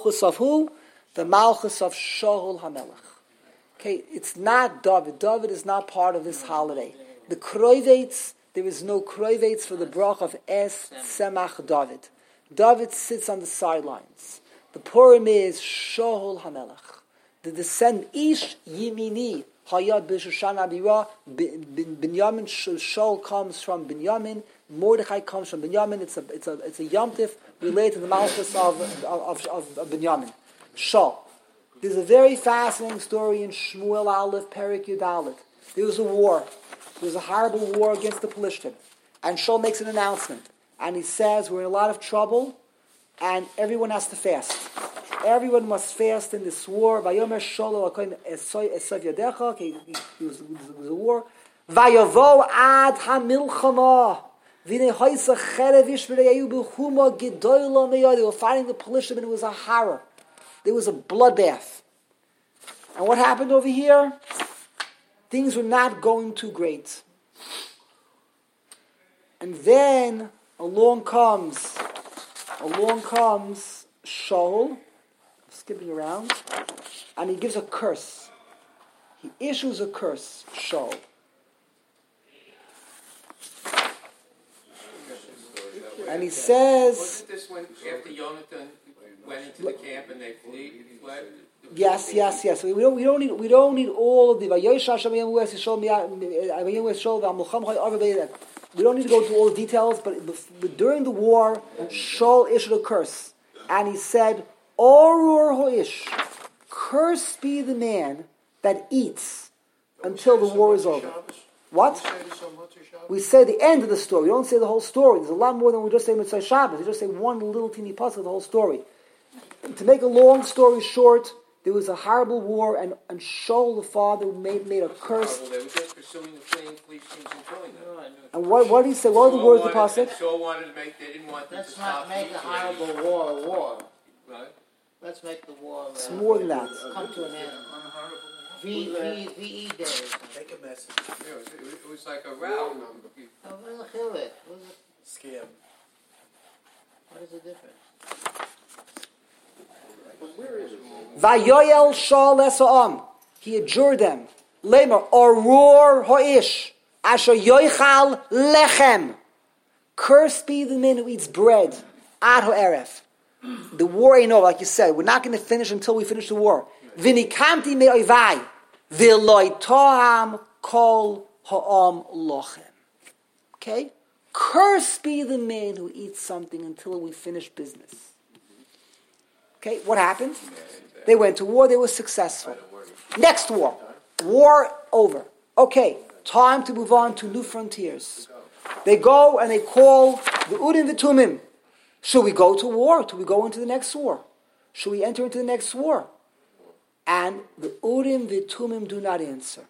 malchus of who? The malchus of Shaul HaMelech. Okay, it's not David. David is not part of this holiday. The Kroivetz, there is no Kroivetz for the brach of Es Semach David. David sits on the sidelines. The Purim is Shaul HaMelech. The descendant Ish Yimini Hayad B'Shushan Abira. Binyamin Shaul comes from Binyamin. Mordechai comes from Binyamin. It's a Yom Tif related to the malchus of Binyamin. Shaul. There's a very fascinating story in Shmuel Aleph Perik Yud Aleph. There was a war. There was a horrible war against the Pelishtim. And Shaul makes an announcement. And he says, we're in a lot of trouble, and everyone has to fast. Everyone must fast in this war. Vayomer Shaul esav yadecha. It was a war. Vayavo ad hamilchama. They were fighting the Pelishtim, and it was a horror. There was a bloodbath. And what happened over here? Things were not going too great. And then along comes Shaul, skipping around, and he gives a curse. He issues a curse, Shaul. And he says... Wasn't this when, after Yonatan went into the camp and they fled? Yes. We don't need all of the... We don't need to go through all the details, but during the war, Shaul issued a curse. And he said, Orur ho'ish, cursed be the man that eats until the war is over. What? We say the end of the story. We don't say the whole story. There's a lot more than we just say Mitzvah Shabbos. We just say one little teeny puzzle of the whole story. And to make a long story short, there was a horrible war, and Shaul, the father, made a curse. They were just pursuing the fleeing teams and killing them. And what did he say? What were the words of the pasuk? Shaul wanted to make, they didn't want them to stop. Let's not make a horrible war a war. Right? Let's make the war It's more than that. come to an end. VE days. Take a message. Yeah, it was like a row. Scam. What is the difference? Vayoyel Shaul esa'am. He adjured them. Lamer Orur ho'ish asher yoichal lechem. Cursed be the man who eats bread. Ad ho'eref. The war ain't over, like you said. We're not going to finish until we finish the war. V'nikamti me'oivai v'loi toham kol ha'am lochem. Okay? Cursed be the man who eats something until we finish business. Okay, what happened? They went to war, they were successful. Next war. War over. Okay, time to move on to new frontiers. They go and they call the Urim V'Tumim. Should we go to war? Should we go into the next war? Should we enter into the next war? And the Urim V'Tumim do not answer.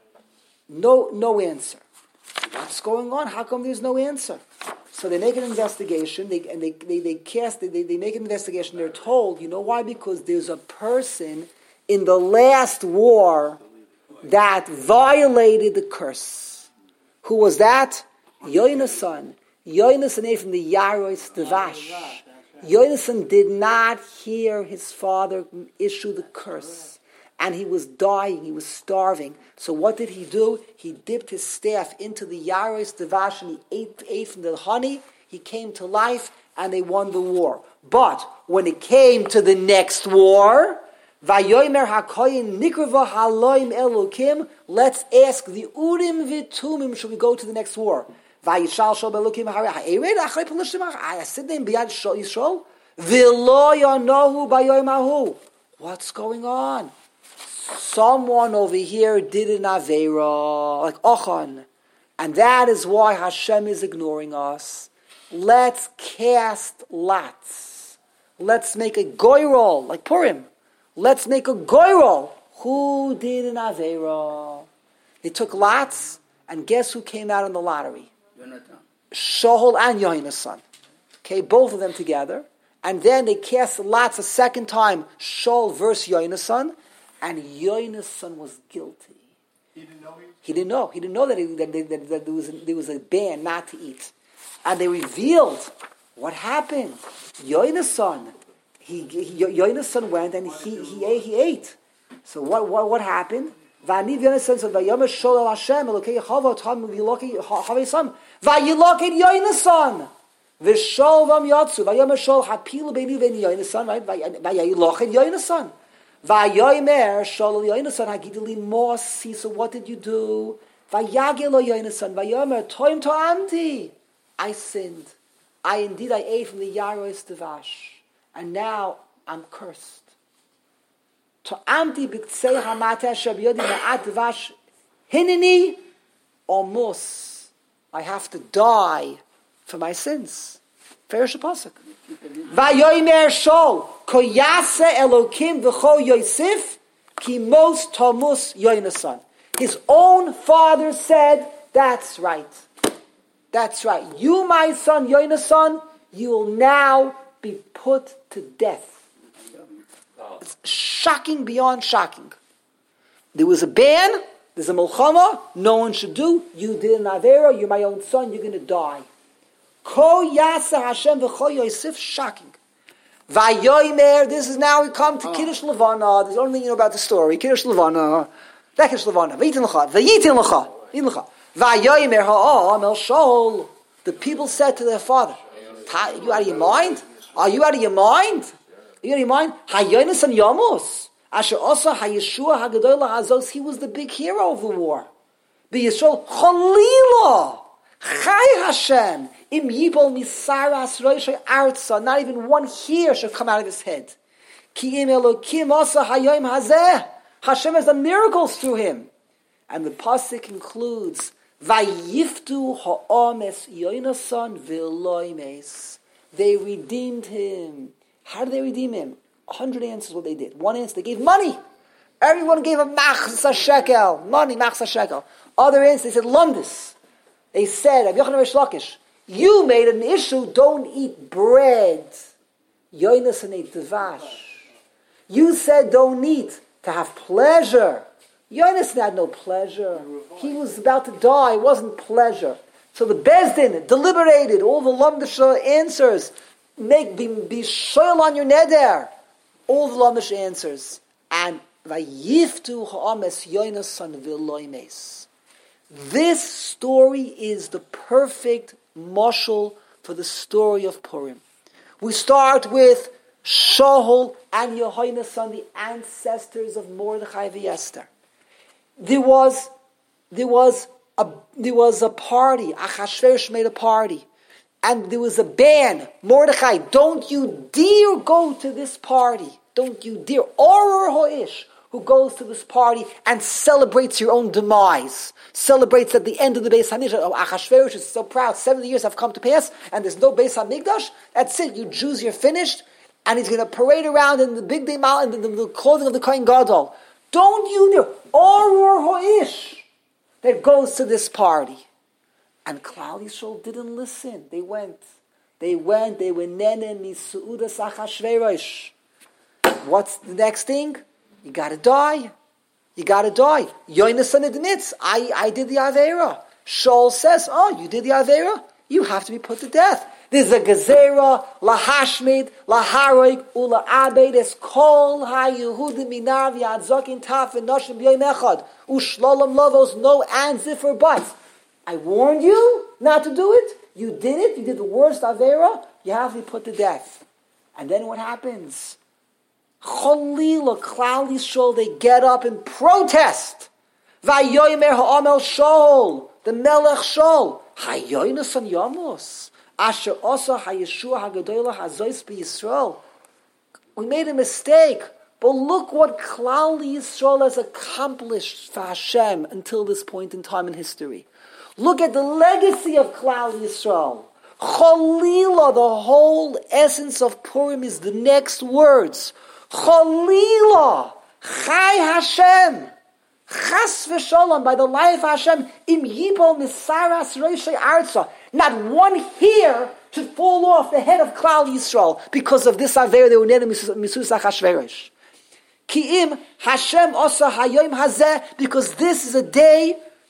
No answer. What's going on? How come there's no answer? So they make an investigation. They make an investigation. They're told, you know why? Because there's a person in the last war that violated the curse. Who was that? Yonasan. Yonasan from the Yaros Devash. Yonasan did not hear his father issue the curse. And he was dying, he was starving. So what did he do? He dipped his staff into the Yaros Devash and he ate from the honey. He came to life and they won the war. But when it came to the next war, Vayomer HaKoyin Nikrava Haloim Elokim, let's ask the Urim V'Tumim, should we go to the next war? Vayishal Shol Belokim Ha'ered Achrei Pelishtim Ha'asidem B'Yad Yisrael V'lo Yonohu Bayoim Ahu. What's going on? Someone over here did an Aveira, like Ochan. And that is why Hashem is ignoring us. Let's cast lots. Let's make a goyrol, like Purim. Let's make a goyrol. Who did an Aveira? They took lots, and guess who came out in the lottery? Shaul and Yonasan. Okay, both of them together. And then they cast lots a second time, Shaul versus Yonasan. And Yonasan was guilty. He didn't know. He didn't know that there was a ban not to eat. And they revealed what happened. Yonasan, Yoina's son went and he ate. So what happened? Va'aniv Yoina's son said, "Vayomer Shol El Hashem Elokei Chava Tam V'Yilokei Havei Sam Va'Yilokei Yoina's son V'Shol Vam Yatsu Vayomer Shol Hapilu Beinu Ve'Ni Yoina's son right Va'Yilokei Yoina's son Vayomer Shol Yoina's son Hagidili Mosi. So what did you do? Vayagelo Yoina's son Vayomer Toim To'amti. I sinned. I ate from the Yarois Devash. And now I'm cursed. To'amti b'ktsei hamata shabiyodi ma'at devash hinini omus. I have to die for my sins. Ferish pasuk. Vayomer Shol koyase Elokim v'cho Yosef ki mos tomus Yoinasan. His own father said, "That's right. That's right. You, my son Yoinasan, you will now be put to death." It's shocking beyond shocking. There was a ban, there's a milchama, no one should do. You did an avera, you're my own son, you're going to die. Ko yasa Hashem v'cho Yosef, shocking. Vayomer, this is now we come to Kiddush Levana. There's the only thing you know about the story. Kiddush Levana. Kiddush Levana. Vayitin l'cha. Vayomer ha'am el Shol. The people said to their father, "Are you out of your mind? Are you out of your mind? Are you out of your mind? Hayonis and Yamos. Asher also Hayeshua Hagadola Hazos. He was the big hero of the war. The Yisrael Cholila Chai Hashem Im Yibol Misaras Roishay Artsa. Not even one hair should come out of his head. Ki Im Elokim also Hayoim Hazeh. Hashem has done miracles through him." And the pasuk concludes, "Vayiftu ha'ames Yoinasan v'loimes." They redeemed him. How did they redeem him? 100 answers what they did. One answer, they gave money. Everyone gave a machzah shekel. Money, machzah shekel. Other answer, they said lumdis. They said, Rav Yochanan Reish Lakish, you made an issue, don't eat bread. Yoinasan ate devash. You said don't eat to have pleasure. Yonasan had no pleasure. He was about to die. It wasn't pleasure. So the Bezdin deliberated. All the Lamdish answers. Be shoyal on your neder. All the Lamdish answers. And Vayiftu ha'ames Yonasan v'loimes. This story is the perfect mashal for the story of Purim. We start with Shaul and Yehonasan, the ancestors of Mordechai and Esther. There was a party. Achashverosh made a party, and there was a ban. Mordechai, don't you dare go to this party. Don't you dare. Oror ho'ish, who goes to this party and celebrates your own demise. Celebrates at the end of the Beis Hamikdash. Oh, Achashverosh is so proud. 70 years have come to pass, and there's no Beis Hamikdash. That's it. You Jews, you're finished. And he's going to parade around in the big day mall in the clothing of the Kohen Gadol. Don't you dare. Oror ho'ish that goes to this party. And Klal Yisrael didn't listen. They went. They were nene misu'udas Achashverosh. What's the next thing? You got to die. You got to die. Yonasan admits, I did the Avera. Shaul says, oh, you did the Avera? You have to be put to death. There's a gezerah, lahashmid, laharoik, ula'abed, es kol ha-yehudim minar v'yadzokin taf v'noshim b'yoyim echad, u'shlolam lovos, no ands, if or buts. I warned you not to do it. You did it. You did the worst avera. You have to be put to death. And then what happens? Cholila, Klal Yisrael, they get up and protest. Vayoymer ha'amel Shaul, the Melech Shaul, hayoynasan yamos. Asher also hayeshua hagadola hazois b'Yisrael. We made a mistake, but look what Klal Yisrael has accomplished for Hashem until this point in time in history. Look at the legacy of Klal Yisrael. Cholila, the whole essence of Purim is the next words. Cholila, Chai Hashem. Chas v'sholom, by the life of Hashem, im yipol misaras roshei arza. Not one hair should fall off the head of Klal Yisrael because of this aver they were neder misus Achashverosh. Ki im Hashem osa hayoim hazeh, because this is a day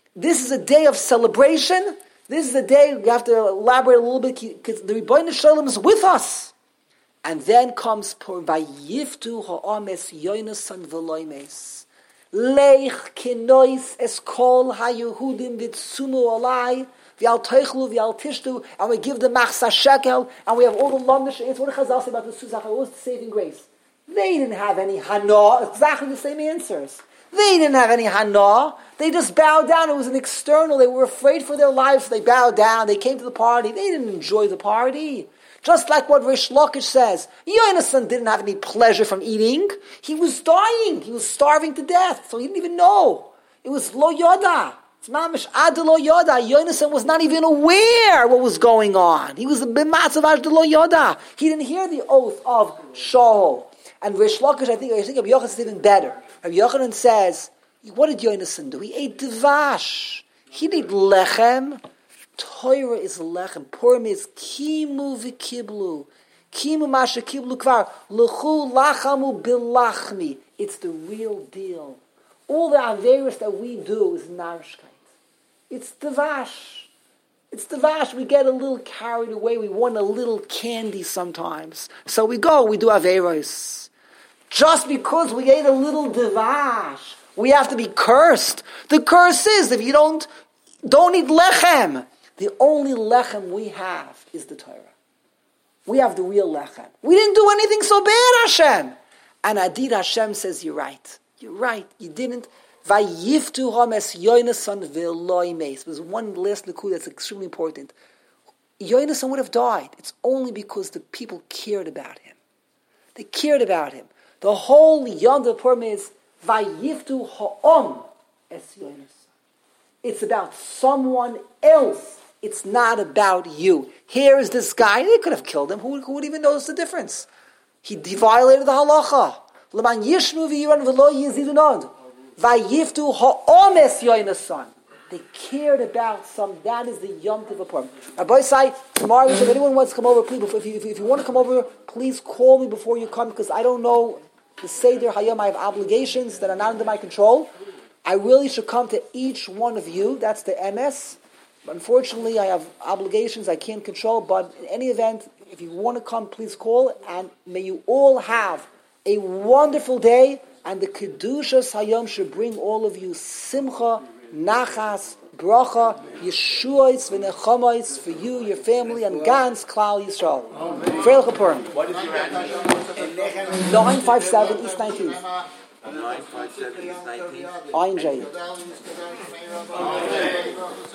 of celebration. This is a day, we have to elaborate a little bit, because the Rebbeinu Shalom is with us. And then comes Vayiftu ha'ames yoinasan v'loimes. Leich kinois es kol ha'yehudim vitsumu alai v'al teichlu v'al tishtu, and we give the machsa shekel, and we have all the longish. It's what Chazal say about the Suzach. What's the saving grace? They didn't have any hana. Exactly the same answers. They didn't have any hana. They just bowed down. It was an external. They were afraid for their lives. So they bowed down. They came to the party. They didn't enjoy the party. Just like what Rish Lakish says. Yonasan didn't have any pleasure from eating. He was dying. He was starving to death. So he didn't even know. It was lo yoda. It's mamish ad lo yoda. Yonasan was not even aware what was going on. He was a bimatzav ad lo yoda. He didn't hear the oath of Shaul. And Rish Lakish, I think Rabbi Yochanan is even better. Rabbi Yochanan says, what did Yonasan do? He ate dvash. He didn't lechem. Torah is lechem. Purim is kimu v'kiblu. Kimu masha kiblu kvar. L'chu lachamu bilachmi. It's the real deal. All the averis that we do is narishkeit. It's dvash. It's dvash. We get a little carried away. We want a little candy sometimes. So we do averos. Just because we ate a little dvash, we have to be cursed. The curse is if you don't eat lechem. The only lechem we have is the Torah. We have the real lechem. We didn't do anything so bad, Hashem. And Adid Hashem says, you're right. You're right. You didn't. Vayiftu hames yoinasan v'loi meis. There's one last likud that's extremely important. Yoinasan would have died. It's only because the people cared about him. They cared about him. The whole Yom Purim is Vayiftu ha'om es yoinasan. It's about someone else. It's not about you. Here is this guy. They could have killed him. Who would even notice the difference? He violated the halacha. L'man yishmu v'yiran v'lo yizidunod. Vayiftu ha'omes yoinasan. They cared about some. That is the Yom Tov Purim. Rabbi Say, tomorrow, if anyone wants to come over, please, if you want to come over, please call me before you come, because I don't know the Seder Hayom. I have obligations that are not under my control. I really should come to each one of you. That's the MS. Unfortunately, I have obligations I can't control. But in any event, if you want to come, please call. And may you all have a wonderful day. And the Kedushas Hayom should bring all of you simcha, nachas, bracha, yeshuos, v'nechamois for you, your family, and Gans Klal Yisrael. Freil Chapurim. What is your address? 957 East 19th. 957 East 19th. INJ.